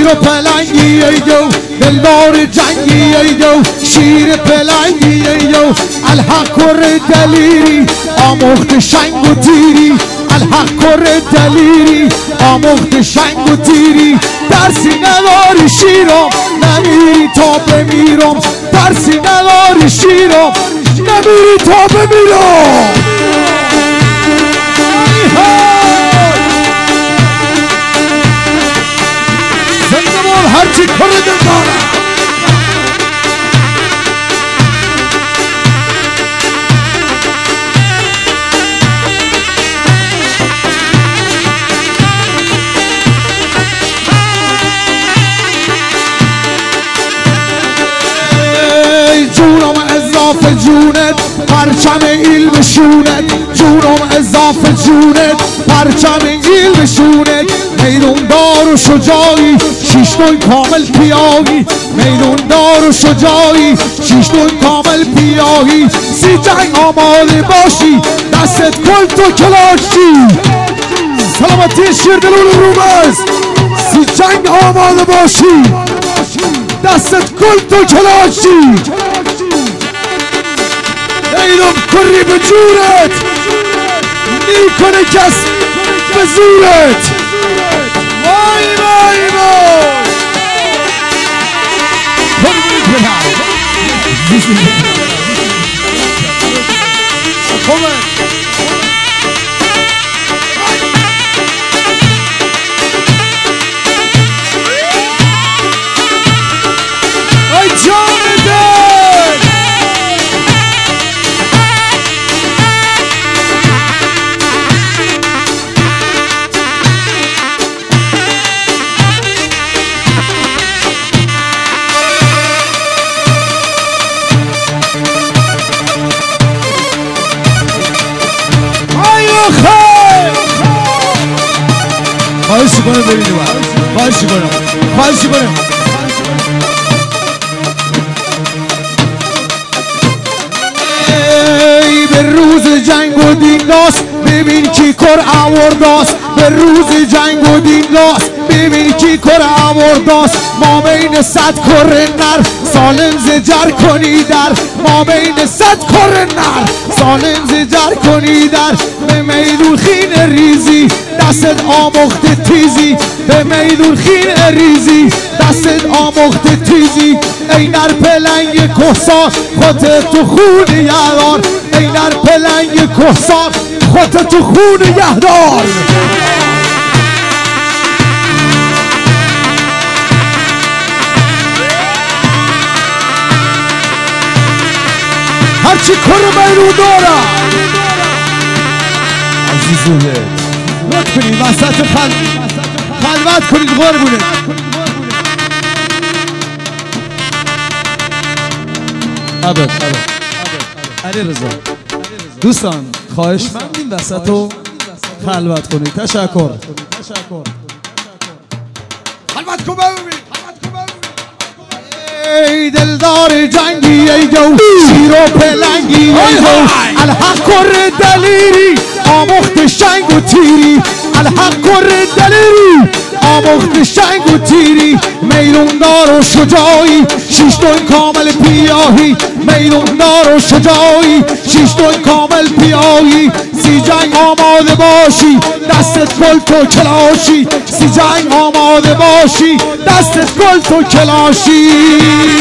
شیر و پلنگی ای دو دلدار جنگی ای دو شیر پلنگی ای دو الحق کر دلیری آموخت شنگ و تیری الحق کر دلیری آموخت شنگ و تیری درسی نداری شیرم نمیری تا بمیرم درسی نداری شیرم نمیری تا بمیرم زندمان هرچی کر دل دارم جونم اضافه جونت پرچم علم شونت جونم اضافه جونت پرچم علم شونت میدون دار و شجاعی شیشتون کامل پیایی میدون دار و شجاعی شیشتون کامل پیایی سی جنگ آماده باشی دستت کل تو کلاشی سلامتی شیردلون رومز سی جنگ آماده باشی دستت کل تو کلاشی ایدم کری به جورت میکنه کس به زورت وای وای وای ای جان دل خواهش کنم ببینیم خواهش کنم ای به روز جنگ و دیناست ببین کی کر آورداست به روز جنگ و دیناست ببین کی کر آورداست ما بین صد کر نر سالم زجر کنی در ما بین صد کر نر سالم زجر کنی در به میدون خین ریزی دستت آموخت تیزی به میدون خین ریزی دستت آموخت تیزی ای نر پلنگ کهسار خودت تو خون یهدار ای نر پلنگ کهسار خودت تو خون یهدار هرچی کر میرون دارم عزیزونه لطف کنید وسط خلوت کنید قربونه ابد علی رضا دوستان خواهش مندیم وسط رو خلوت کنید تشکر خلوت کن ببینید ای دلدار جنگی ای جو شیر و پلنگی ای جو الحق کر دلیری آموخت شنگ و تیری الحق کر دلیری آموخت شنگ و تیری میدوندار و شجاعی شیشتون کامل پیایی میدوندار و شجاعی شیشتون کامل پیایی سی جنگ آماده باشی دستت کل تو کلاشی سی جنگ آماده باشی دستت کل تو کلاشی